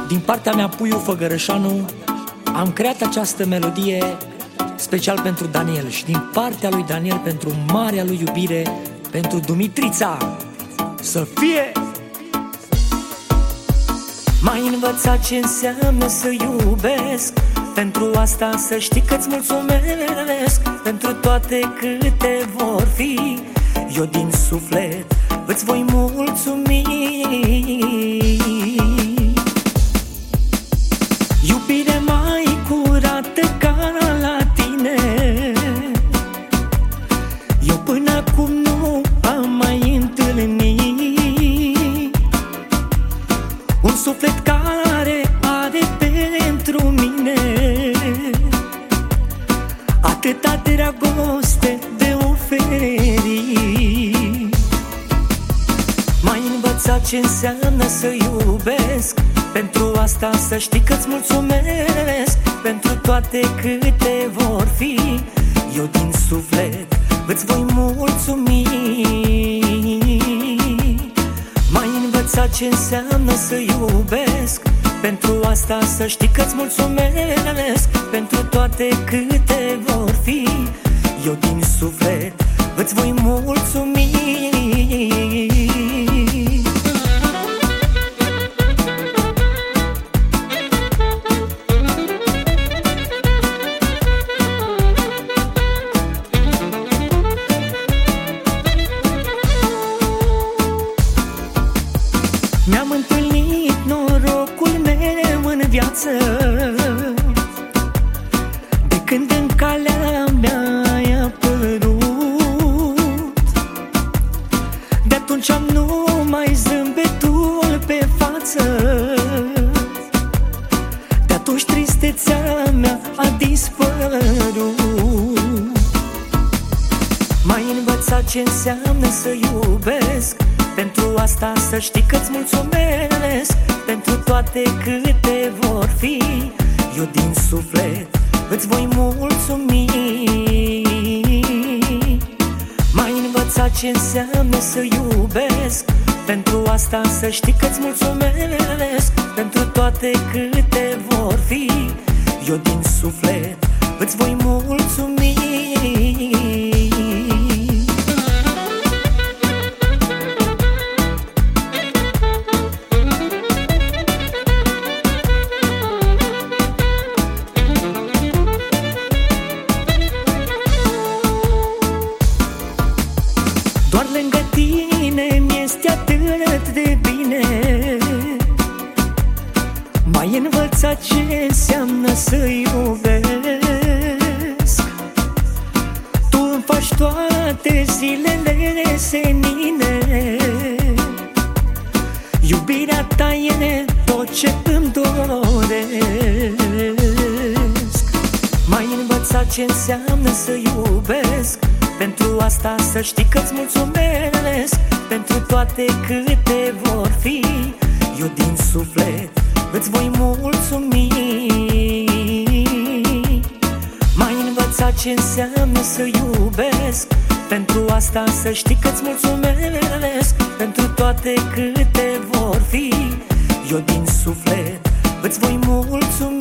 Din partea mea, Puiu Făgărășanu, am creat această melodie special pentru Daniel și din partea lui Daniel pentru marea lui iubire pentru Dumitrița. Să fie! M-ai învățat ce înseamnă să iubesc, pentru asta să știi că-ți mulțumesc. Pentru toate câte vor fi, eu din suflet îți voi mulțumi. Iubire mai curată ca la tine, eu până acum nu am mai întâlnit un suflet care are pentru mine atâta dragoste de oferit. M-ai învățat ce înseamnă să iubesc, pentru asta să știi că-ți mulțumesc. Pentru toate câte vor fi, eu din suflet îți voi mulțumi. M-ai învățat ce înseamnă să iubesc, pentru asta să știi că-ți mulțumesc. Pentru toate câte vor fi, eu din suflet îți voi mulțumi. Mi-am întâlnit norocul meu în viață, de când în calea mea ai apărut. De atunci am numai zâmbetul pe față, de atunci tristețea mea a dispărut. M-ai învățat ce înseamnă să iubesc, pentru asta să știi că-ți mulțumesc. Pentru toate câte vor fi, eu din suflet îți voi mulțumi. M-ai învățat ce înseamnă să iubesc, pentru asta să știi că-ți mulțumesc. Pentru toate câte vor fi, eu din suflet îți voi mulțumi. Doar lângă tine mi-este atât de bine. M-ai învățat ce înseamnă să iubesc. Tu îmi faci toate zilele senine, iubirea ta e tot ce îmi doresc. M-ai învățat ce înseamnă să iubesc, pentru asta să știi că-ți mulțumesc. Pentru toate câte vor fi, eu din suflet îți voi mulțumi. M-ai învățat ce înseamnă să iubesc, pentru asta să știi că-ți mulțumesc. Pentru toate câte vor fi, eu din suflet îți voi mulțumi.